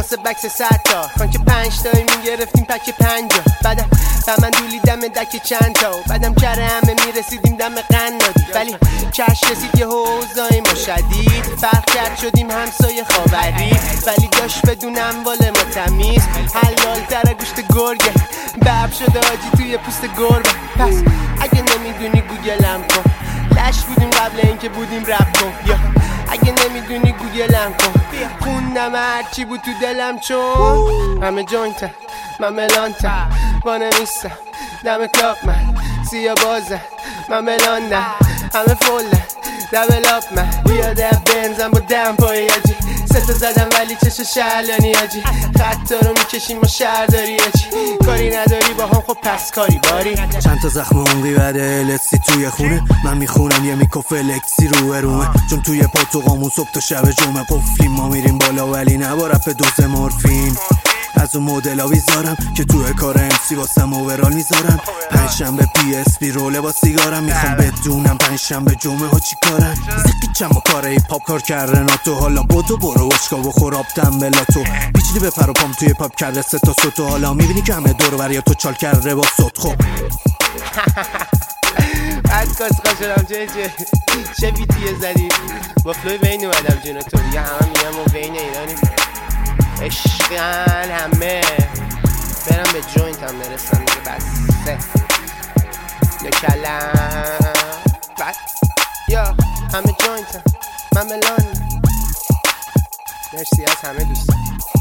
واسه بکس 100 تا خان که 5 تایی میگرفتیم پک 50 بعدم من دولیدم دک چند تا بعدم کره همه میرسیدیم دم قنادی ولی کش رسید یه حوضای ما شدید فرق کرد شدیم همسایه خاوری ولی داشت بدونم واله ما تمیز حلال تر گوشت گرگه بب شده آجی توی پوست گربه پس اگه نمیدونی گوگلم کن لش بودیم قبل اینکه بودیم رپ کن یا اگه نمیدونی گوگلم کن خوندم هرچی بود تو دلم چون همه جوینتم من ملانتم وانمیستم دم کلاب من سیا بازم من ملاندم همه فولم دبل آپ من بیاده بنزم با دم پای آجی ستا زدم ولی چشو شهلانی آجی خطا رو میکشیم ما شهرداری آجی کاری نداری با هم خب پس کاری باری چند تا زخم عمقی بعد الستی توی خونه من میخونم یه میکوف الکسی روه رومه چون توی پاتو قامون صبح تا شب جمعه قفلیم ما میریم بالا ولی نبا رپ دوز مورفین از اون مدل بیزارم که توی کار امسی واسم اوورال میذارم پنجشنبه پی اس پی روله با سیگارم میخوام بدونم پنجشنبه جمعه ها چی کارم زکی چما کار هیپ هاپ کار کرده ناتو حالا بودو برو وچکا بخور آب دنبلاتو پیچیدی به پر و پام توی پاپ کرده سه تا سوتو حالا میبینی که همه دور بریا تو چال کرده با صوت خب از کاسقا شدم چه بیتیه زدی با فلوی بین اومدم جونو تو دیگه همه میگم و بین ایرانی عشقن همه برم به جوینت هم برسم دیگه بسه یا کلم بس یا همه جوینت هم من ملان مرسی از همه دوستان